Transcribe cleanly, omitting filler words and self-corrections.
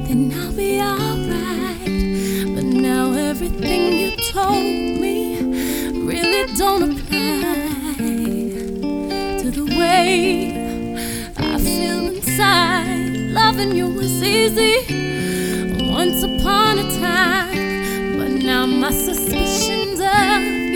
and I'll be alright. But now everything you told me really don't apply to the way I feel inside. Loving you was easy once upon a time, but now my suspicions of